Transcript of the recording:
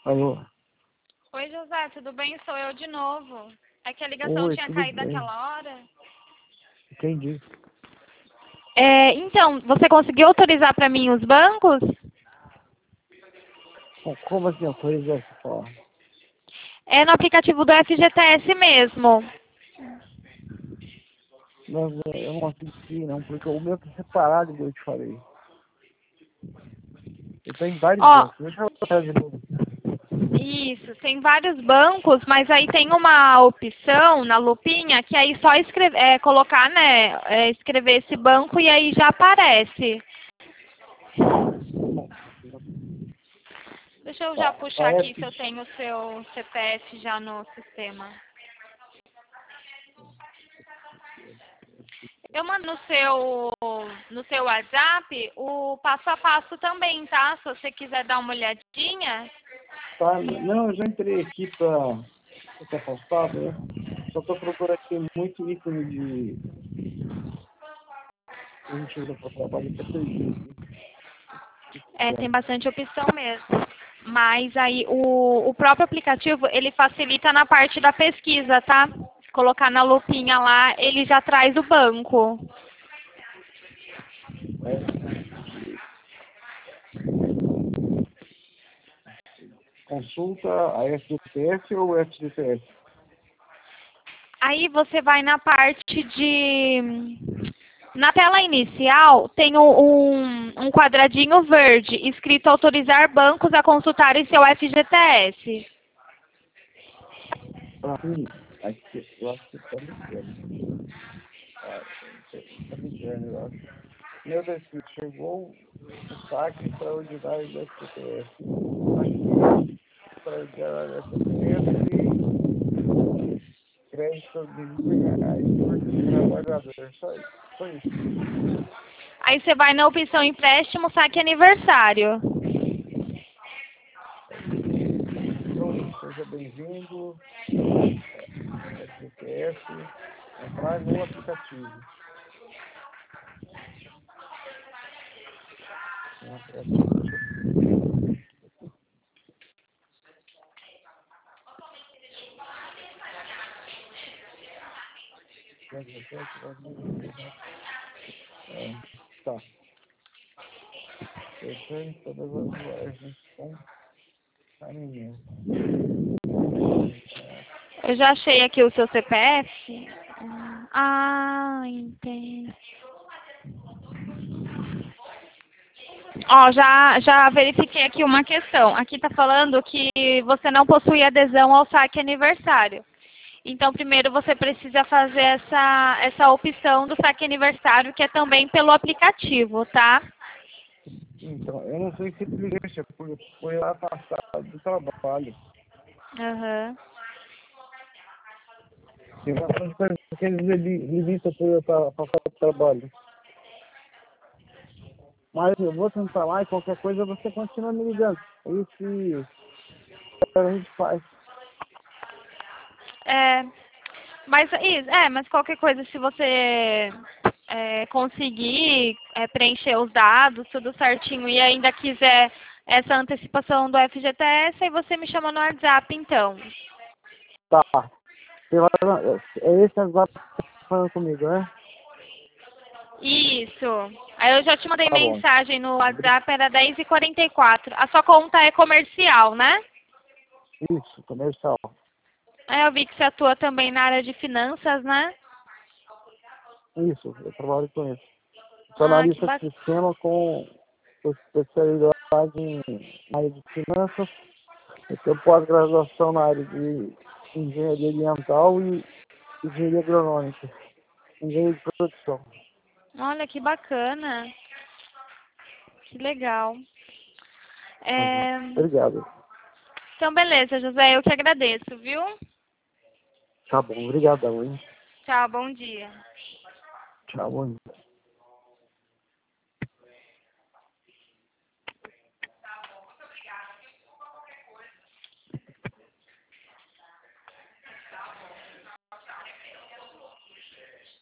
Alô? Oi, José, tudo bem? Sou eu de novo. É que a ligação Oi, tinha tudo caído bem? naquela hora. Entendi. Então, você conseguiu autorizar para mim os bancos? Bom, como assim autorizar essa forma? É no aplicativo do FGTS mesmo. Mas eu não consegui não, porque o meu tá separado do que eu te falei. Eu tô em vários Ó, bancos. Deixa eu botar de novo. isso, tem vários bancos, mas aí tem uma opção na lupinha que aí só colocar, né, escrever esse banco e aí já aparece. Bom, Deixa eu já tá, puxar aqui parece se eu tenho o seu CPF já no sistema. Eu mando no seu WhatsApp o passo a passo também, tá? Se você quiser dar uma olhadinha. tá, não, eu já entrei aqui pra ficar afastado, né? Só tô procurando aqui muito ícone de que a gente usa para trabalho até perdi aqui. Tem bastante opção mesmo. Mas aí o próprio aplicativo, ele facilita na parte da pesquisa, tá? Colocar na lupinha lá, ele já traz o banco. Consulta a FGTS ou FGTS? Aí você vai na parte de... Na tela inicial, tem um quadradinho verde, escrito autorizar bancos a consultarem seu FGTS. Ah, sim. Aqui, eu acho que tá ligando. Ah, tá ligando, eu acho. Meu Deus, chegou o saque extraordinário do FGTS. Aqui, extraordinário do FGTS, crédito de R$ 1.000 por trabalhador. Só isso. Aí você vai na opção empréstimo, saque aniversário. Pronto, seja bem-vindo, FGTS, entrar no aplicativo. Tá. Return todas as lojas com caminho. Eu já achei aqui o seu CPF. Ah, entendi. Ó, já verifiquei aqui uma questão. Aqui está falando que você não possui adesão ao saque aniversário. Então, primeiro você precisa fazer essa opção do saque aniversário, que é também pelo aplicativo, tá? Então, eu não sei se existe, porque foi lá passado do trabalho. Aham. Tem bastante coisa que eles limitam por eu passar do trabalho. Mas eu vou tentar lá e qualquer coisa você continua me ligando. É isso que a gente faz. É, mas qualquer coisa, se você conseguir preencher os dados, tudo certinho, e ainda quiser essa antecipação do FGTS, aí você me chama no WhatsApp, então. Tá. É esse WhatsApp que você tá falando comigo, né? Isso. Aí eu já te mandei Tá bom. mensagem no WhatsApp, era 10h44. A sua conta é comercial, né? Isso, comercial. Eu vi que você atua também na área de finanças, né? Isso, eu trabalho com isso. Sou Ah, que analista de bacana. sistema com especialidade na área de finanças. Eu tenho pós-graduação na área de engenharia ambiental e engenharia agronômica, engenharia de produção. Olha, que bacana. Que legal. É, Obrigado. Então, beleza, José, eu que agradeço, viu? Tá bom, obrigadão, hein? Tchau, bom dia. Tchau, bom dia.